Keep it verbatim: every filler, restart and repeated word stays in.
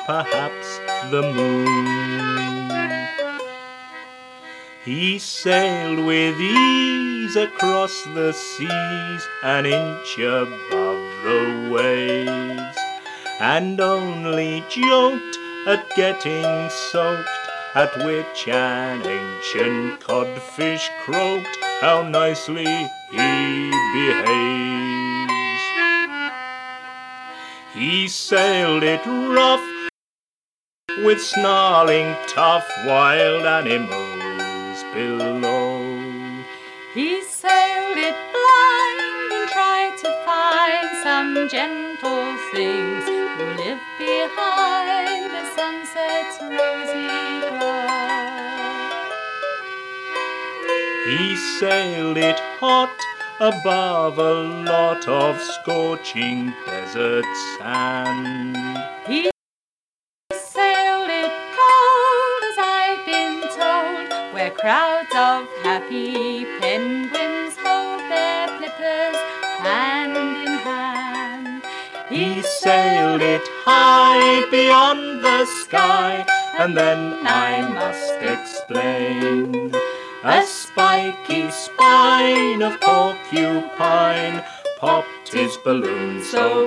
perhaps the moon. He sailed with ease across the seas, an inch above the waves, and only joked at getting soaked, at which an ancient codfish croaked, how nicely he behaves. He sailed it rough, with snarling tough wild animals below. He sailed it blind and tried to find some gentle things who live behind the sunset's rosy glow. He sailed it hot above a lot of scorching desert sand. He sailed it cold, as I've been told, where crowds of happy penguins hold their flippers hand in hand. He sailed it high beyond the sky, and then I must explain. A spiky spine of porcupine popped his balloon so